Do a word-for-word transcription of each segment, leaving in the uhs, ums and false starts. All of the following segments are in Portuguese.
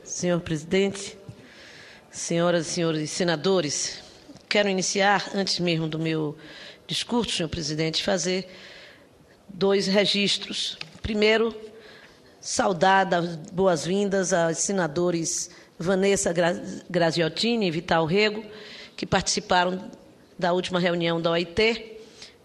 Senhor presidente, senhoras e senhores senadores, quero iniciar, antes mesmo do meu discurso, senhor presidente, fazer dois registros. Primeiro, saudar das boas-vindas aos senadores Vanessa Graziottini e Vital Rego, que participaram da última reunião da O I T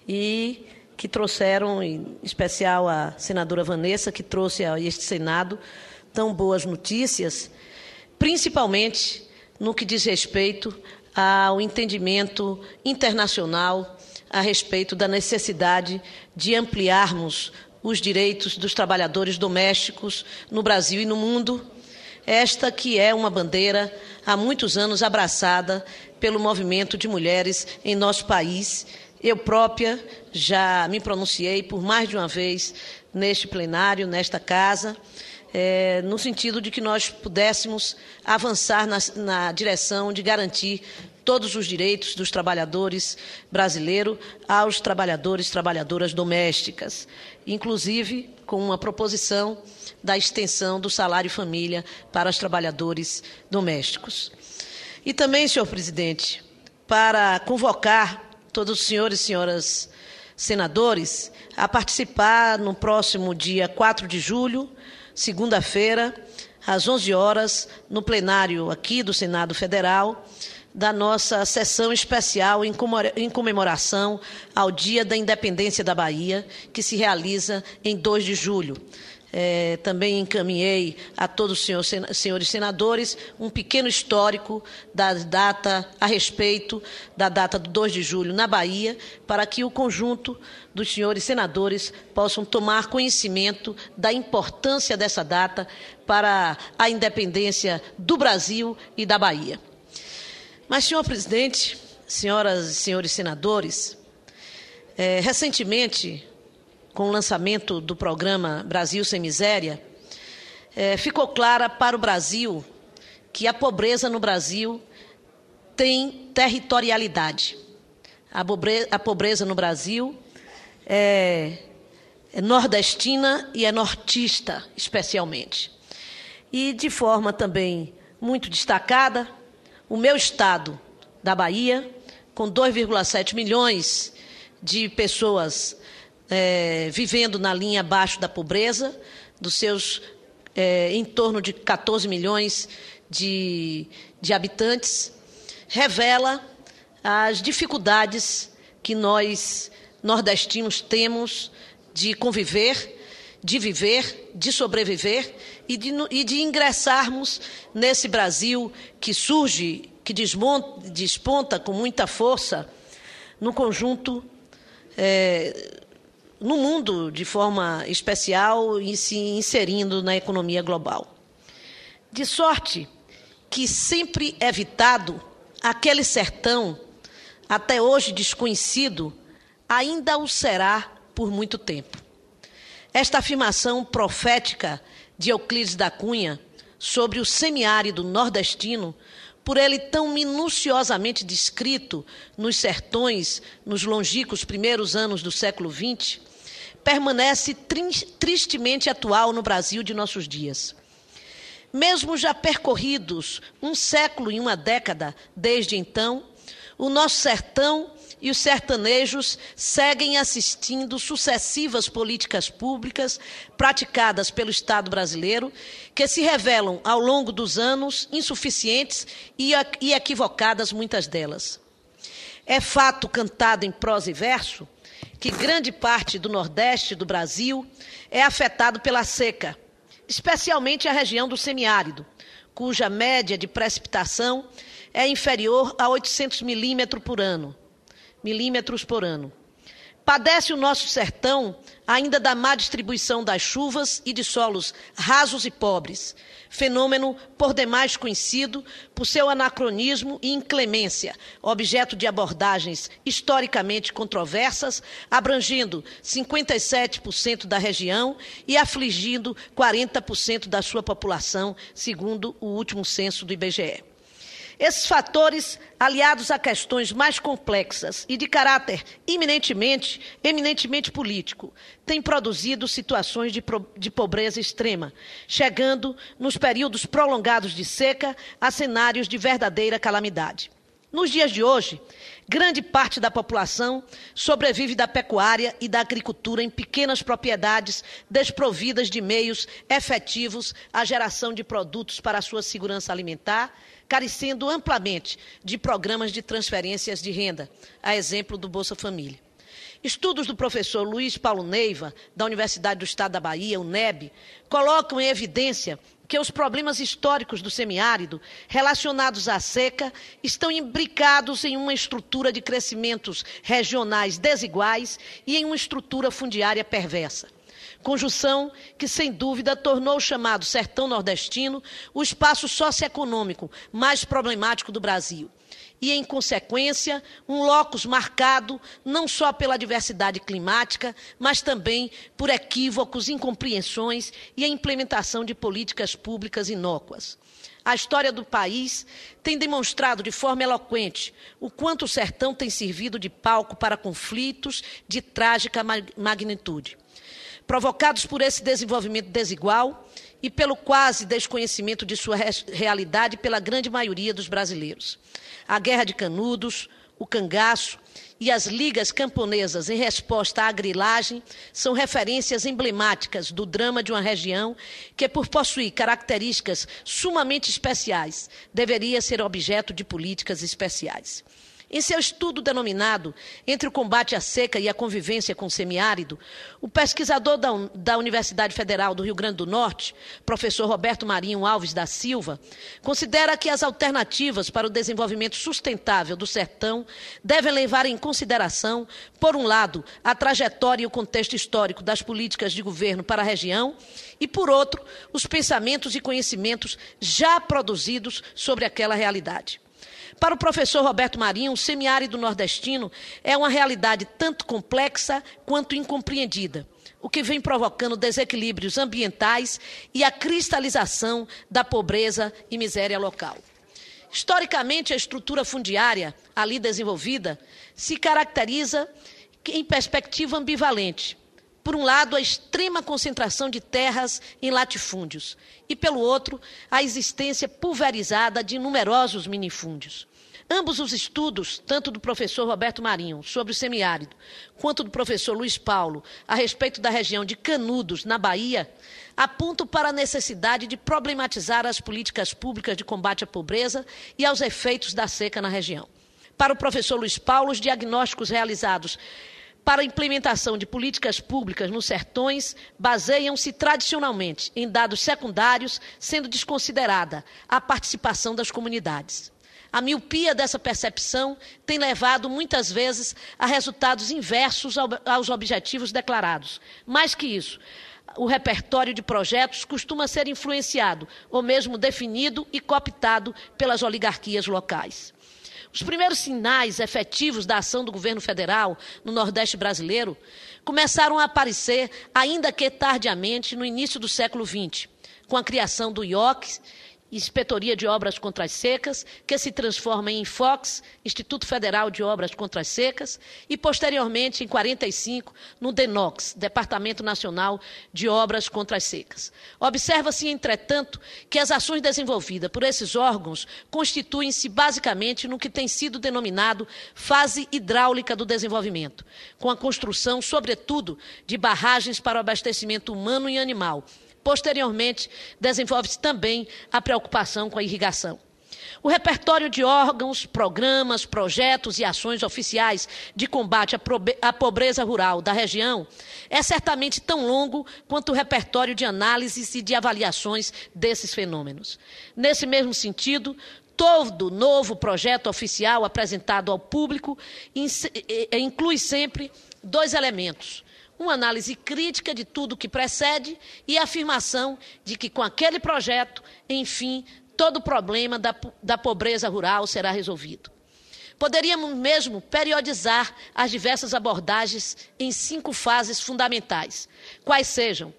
e que trouxeram, em especial a senadora Vanessa, que trouxe a este Senado tão boas notícias, principalmente no que diz respeito ao entendimento internacional a respeito da necessidade de ampliarmos os direitos dos trabalhadores domésticos no Brasil e no mundo, esta que é uma bandeira há muitos anos abraçada pelo movimento de mulheres em nosso país. Eu própria já me pronunciei por mais de uma vez neste plenário, nesta casa, é, no sentido de que nós pudéssemos avançar na, na direção de garantir todos os direitos dos trabalhadores brasileiros aos trabalhadores e trabalhadoras domésticas, inclusive com uma proposição da extensão do salário família para os trabalhadores domésticos. E também, senhor presidente, para convocar todos os senhores e senhoras senadores a participar no próximo dia quatro de julho, segunda-feira, às onze horas, no plenário aqui do Senado Federal, da nossa sessão especial em comemoração ao Dia da Independência da Bahia, que se realiza em dois de julho. É, também encaminhei a todos os senhores, senhores senadores um pequeno histórico da data, a respeito da data do dois de julho na Bahia, para que o conjunto dos senhores senadores possam tomar conhecimento da importância dessa data para a independência do Brasil e da Bahia. Mas, senhor presidente, senhoras e senhores senadores, é, recentemente, com o lançamento do programa Brasil Sem Miséria, é, ficou clara para o Brasil que a pobreza no Brasil tem territorialidade. A pobreza, a pobreza no Brasil é, é nordestina e é nortista, especialmente. E, de forma também muito destacada, o meu estado da Bahia, com dois vírgula sete milhões de pessoas É, vivendo na linha abaixo da pobreza, dos seus é, em torno de quatorze milhões de, de habitantes, revela as dificuldades que nós, nordestinos, temos de conviver, de viver, de sobreviver e de, e de ingressarmos nesse Brasil que surge, que desmonta, desponta com muita força no conjunto é, no mundo de forma especial e se inserindo na economia global. De sorte que sempre evitado aquele sertão, até hoje desconhecido, ainda o será por muito tempo. Esta afirmação profética de Euclides da Cunha sobre o semiárido nordestino, por ele tão minuciosamente descrito nos sertões, nos longínquos primeiros anos do século vinte, permanece tristemente atual no Brasil de nossos dias. Mesmo já percorridos um século e uma década desde então, o nosso sertão e os sertanejos seguem assistindo sucessivas políticas públicas praticadas pelo Estado brasileiro, que se revelam, ao longo dos anos, insuficientes e equivocadas, muitas delas. É fato cantado em prosa e verso que grande parte do Nordeste do Brasil é afetado pela seca, especialmente a região do semiárido, cuja média de precipitação é inferior a oitocentos milímetros por ano. milímetros por ano. Padece o nosso sertão ainda da má distribuição das chuvas e de solos rasos e pobres, fenômeno por demais conhecido por seu anacronismo e inclemência, objeto de abordagens historicamente controversas, abrangendo cinquenta e sete por cento da região e afligindo quarenta por cento da sua população, segundo o último censo do I B G E. Esses fatores, aliados a questões mais complexas e de caráter eminentemente, eminentemente político, têm produzido situações de, de pobreza extrema, chegando, nos períodos prolongados de seca, a cenários de verdadeira calamidade. Nos dias de hoje, grande parte da população sobrevive da pecuária e da agricultura em pequenas propriedades desprovidas de meios efetivos à geração de produtos para a sua segurança alimentar, carecendo amplamente de programas de transferências de renda, a exemplo do Bolsa Família. Estudos do professor Luiz Paulo Neiva, da Universidade do Estado da Bahia, U N E B, colocam em evidência que os problemas históricos do semiárido relacionados à seca estão imbricados em uma estrutura de crescimentos regionais desiguais e em uma estrutura fundiária perversa. Conjunção que, sem dúvida, tornou o chamado sertão nordestino o espaço socioeconômico mais problemático do Brasil. E, em consequência, um locus marcado não só pela diversidade climática, mas também por equívocos, incompreensões e a implementação de políticas públicas inócuas. A história do país tem demonstrado de forma eloquente o quanto o sertão tem servido de palco para conflitos de trágica magnitude, provocados por esse desenvolvimento desigual e pelo quase desconhecimento de sua realidade pela grande maioria dos brasileiros. A Guerra de Canudos, o cangaço e as ligas camponesas em resposta à grilagem são referências emblemáticas do drama de uma região que, por possuir características sumamente especiais, deveria ser objeto de políticas especiais. Em seu estudo denominado Entre o Combate à Seca e a Convivência com o Semiárido, o pesquisador da, da Universidade Federal do Rio Grande do Norte, professor Roberto Marinho Alves da Silva, considera que as alternativas para o desenvolvimento sustentável do sertão devem levar em consideração, por um lado, a trajetória e o contexto histórico das políticas de governo para a região e, por outro, os pensamentos e conhecimentos já produzidos sobre aquela realidade. Para o professor Roberto Marinho, o semiárido nordestino é uma realidade tanto complexa quanto incompreendida, o que vem provocando desequilíbrios ambientais e a cristalização da pobreza e miséria local. Historicamente, a estrutura fundiária ali desenvolvida se caracteriza em perspectiva ambivalente. Por um lado, a extrema concentração de terras em latifúndios e, pelo outro, a existência pulverizada de numerosos minifúndios. Ambos os estudos, tanto do professor Roberto Marinho sobre o semiárido, quanto do professor Luiz Paulo a respeito da região de Canudos, na Bahia, apontam para a necessidade de problematizar as políticas públicas de combate à pobreza e aos efeitos da seca na região. Para o professor Luiz Paulo, os diagnósticos realizados para a implementação de políticas públicas nos sertões baseiam-se tradicionalmente em dados secundários, sendo desconsiderada a participação das comunidades. A miopia dessa percepção tem levado, muitas vezes, a resultados inversos aos objetivos declarados. Mais que isso, o repertório de projetos costuma ser influenciado, ou mesmo definido e cooptado pelas oligarquias locais. Os primeiros sinais efetivos da ação do governo federal no Nordeste brasileiro começaram a aparecer, ainda que tardiamente, no início do século vinte, com a criação do I O C, Inspetoria de Obras contra as Secas, que se transforma em INFOX, Instituto Federal de Obras contra as Secas, e, posteriormente, em quarenta e cinco, no DENOX, Departamento Nacional de Obras contra as Secas. Observa-se, entretanto, que as ações desenvolvidas por esses órgãos constituem-se basicamente no que tem sido denominado fase hidráulica do desenvolvimento, com a construção, sobretudo, de barragens para o abastecimento humano e animal. Posteriormente, desenvolve-se também a preocupação com a irrigação. O repertório de órgãos, programas, projetos e ações oficiais de combate à pobreza rural da região é certamente tão longo quanto o repertório de análises e de avaliações desses fenômenos. Nesse mesmo sentido, todo novo projeto oficial apresentado ao público inclui sempre dois elementos: uma análise crítica de tudo o que precede e a afirmação de que, com aquele projeto, enfim, todo o problema da, da pobreza rural será resolvido. Poderíamos mesmo periodizar as diversas abordagens em cinco fases fundamentais, quais sejam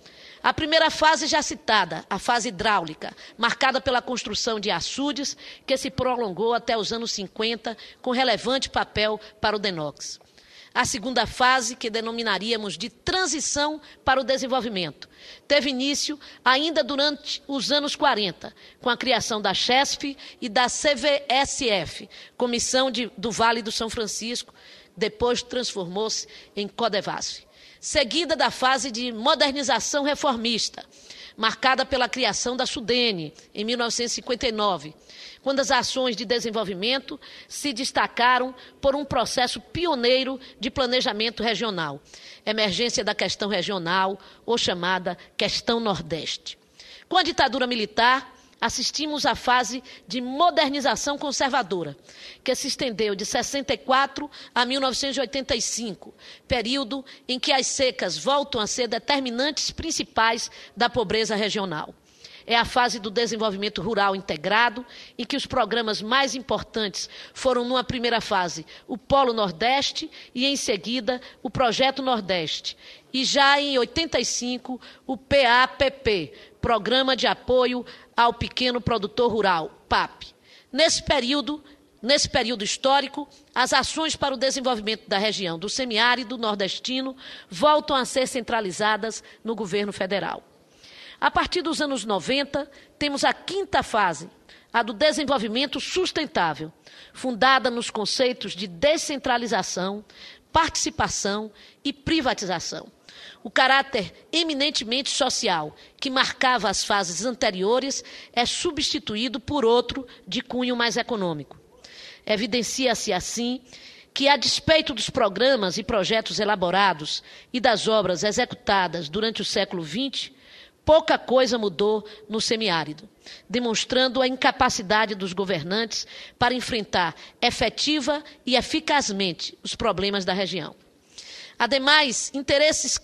A primeira fase já citada, a fase hidráulica, marcada pela construção de açudes, que se prolongou até os anos cinquenta, com relevante papel para o DENOX. A segunda fase, que denominaríamos de transição para o desenvolvimento, teve início ainda durante os anos quarenta, com a criação da CHESF e da C V S F, Comissão de, do Vale do São Francisco, depois transformou-se em Codevasf. Seguida da fase de modernização reformista, marcada pela criação da SUDENE, em mil novecentos e cinquenta e nove, quando as ações de desenvolvimento se destacaram por um processo pioneiro de planejamento regional, emergência da questão regional, ou chamada questão Nordeste. Com a ditadura militar, assistimos à fase de modernização conservadora, que se estendeu de sessenta e quatro a mil novecentos e oitenta e cinco, período em que as secas voltam a ser determinantes principais da pobreza regional. É a fase do desenvolvimento rural integrado, em que os programas mais importantes foram, numa primeira fase, o Polo Nordeste e, em seguida, o Projeto Nordeste. E já em oitenta e cinco, o P A P P, Programa de Apoio ao Pequeno Produtor Rural, P A P. Nesse período, nesse período histórico, as ações para o desenvolvimento da região do semiárido nordestino voltam a ser centralizadas no governo federal. A partir dos anos noventa, temos a quinta fase, a do desenvolvimento sustentável, fundada nos conceitos de descentralização, participação e privatização. O caráter eminentemente social que marcava as fases anteriores é substituído por outro de cunho mais econômico. Evidencia-se assim que, a despeito dos programas e projetos elaborados e das obras executadas durante o século vinte, pouca coisa mudou no semiárido, demonstrando a incapacidade dos governantes para enfrentar efetiva e eficazmente os problemas da região. Ademais, interesses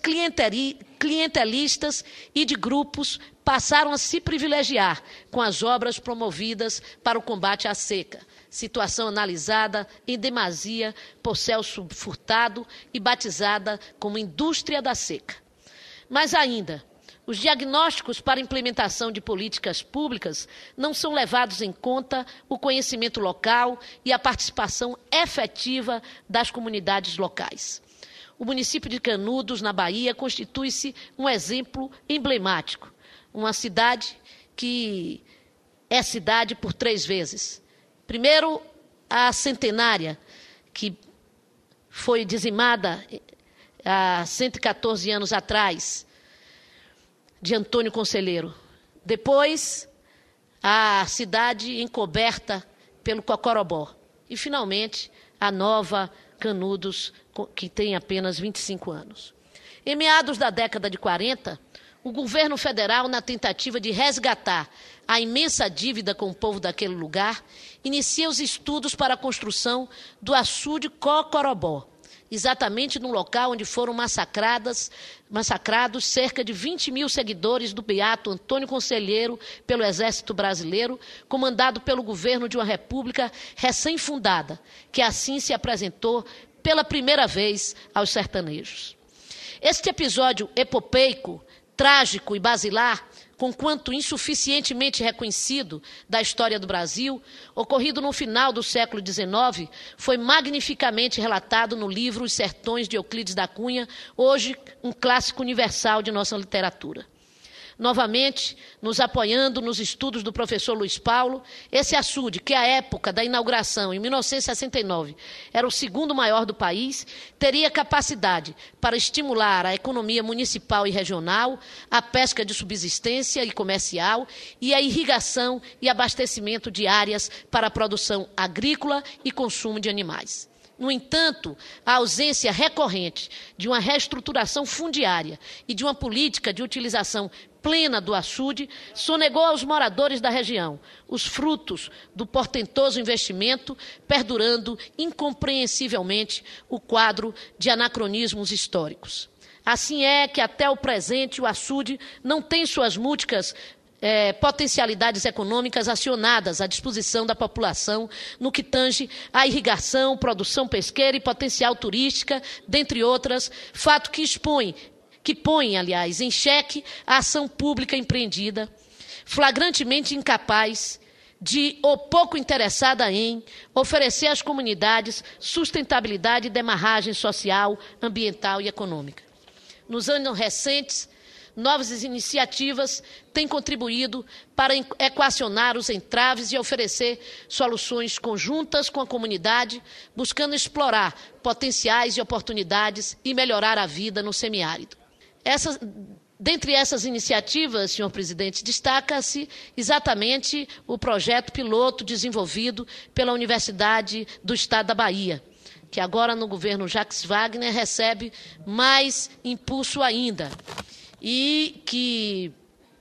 clientelistas e de grupos passaram a se privilegiar com as obras promovidas para o combate à seca, situação analisada em demasia por Celso Furtado e batizada como indústria da seca. Mas ainda, os diagnósticos para implementação de políticas públicas não são levados em conta o conhecimento local e a participação efetiva das comunidades locais. O município de Canudos, na Bahia, constitui-se um exemplo emblemático. Uma cidade que é cidade por três vezes. Primeiro, a centenária, que foi dizimada há cento e quatorze anos atrás, de Antônio Conselheiro. Depois, a cidade encoberta pelo Cocorobó. E, finalmente, a nova Canudos, que tem apenas vinte e cinco anos. Em meados da década de quarenta, o governo federal, na tentativa de resgatar a imensa dívida com o povo daquele lugar, inicia os estudos para a construção do açude Cocorobó, exatamente no local onde foram massacradas, massacrados cerca de vinte mil seguidores do beato Antônio Conselheiro pelo Exército Brasileiro, comandado pelo governo de uma república recém-fundada, que assim se apresentou pela primeira vez aos sertanejos. Este episódio epopeico, trágico e basilar, conquanto insuficientemente reconhecido da história do Brasil, ocorrido no final do século dezenove, foi magnificamente relatado no livro Os Sertões de Euclides da Cunha, hoje um clássico universal de nossa literatura. Novamente, nos apoiando nos estudos do professor Luiz Paulo, esse açude, que à época da inauguração, em mil novecentos e sessenta e nove, era o segundo maior do país, teria capacidade para estimular a economia municipal e regional, a pesca de subsistência e comercial e a irrigação e abastecimento de áreas para a produção agrícola e consumo de animais. No entanto, a ausência recorrente de uma reestruturação fundiária e de uma política de utilização plena do açude sonegou aos moradores da região os frutos do portentoso investimento, perdurando incompreensivelmente o quadro de anacronismos históricos. Assim é que, até o presente, o açude não tem suas múltiplas É, potencialidades econômicas acionadas à disposição da população no que tange à irrigação, produção pesqueira e potencial turística, dentre outras, fato que expõe que põe, aliás, em xeque a ação pública empreendida, flagrantemente incapaz de, ou pouco interessada em, oferecer às comunidades sustentabilidade e demarragem social, ambiental e econômica. Nos anos recentes, novas iniciativas têm contribuído para equacionar os entraves e oferecer soluções conjuntas com a comunidade, buscando explorar potenciais e oportunidades e melhorar a vida no semiárido. Essas, dentre essas iniciativas, senhor presidente, destaca-se exatamente o projeto piloto desenvolvido pela Universidade do Estado da Bahia, que agora no governo Jacques Wagner recebe mais impulso ainda, e que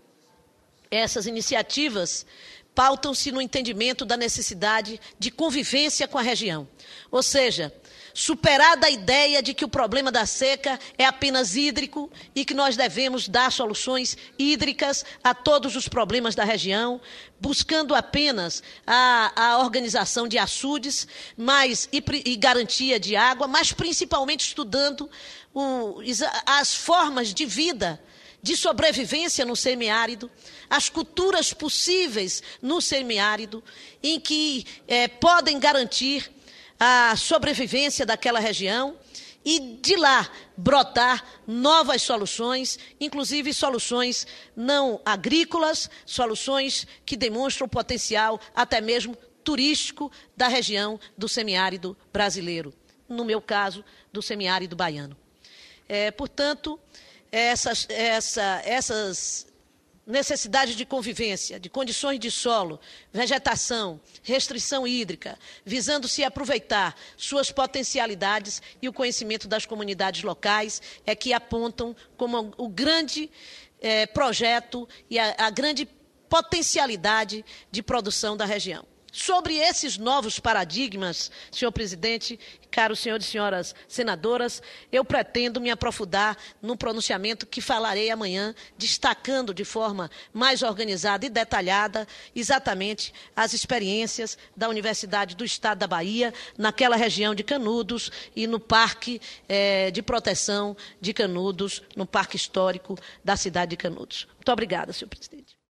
essas iniciativas pautam-se no entendimento da necessidade de convivência com a região. Ou seja, superada a ideia de que o problema da seca é apenas hídrico e que nós devemos dar soluções hídricas a todos os problemas da região, buscando apenas a, a organização de açudes mas, e, e garantia de água, mas principalmente estudando o, as formas de vida, de sobrevivência no semiárido, as culturas possíveis no semiárido, em que eh, podem garantir a sobrevivência daquela região e, de lá, brotar novas soluções, inclusive soluções não agrícolas, soluções que demonstram o potencial até mesmo turístico da região do semiárido brasileiro, no meu caso, do semiárido baiano. É, portanto, essas, essa, essas necessidades de convivência, de condições de solo, vegetação, restrição hídrica, visando-se aproveitar suas potencialidades e o conhecimento das comunidades locais, é que apontam como o grande eh, projeto e a, a grande potencialidade de produção da região. Sobre esses novos paradigmas, senhor presidente, caros senhores e senhoras senadoras, eu pretendo me aprofundar no pronunciamento que falarei amanhã, destacando de forma mais organizada e detalhada exatamente as experiências da Universidade do Estado da Bahia, naquela região de Canudos e no Parque eh, de Proteção de Canudos, no Parque Histórico da cidade de Canudos. Muito obrigada, senhor presidente.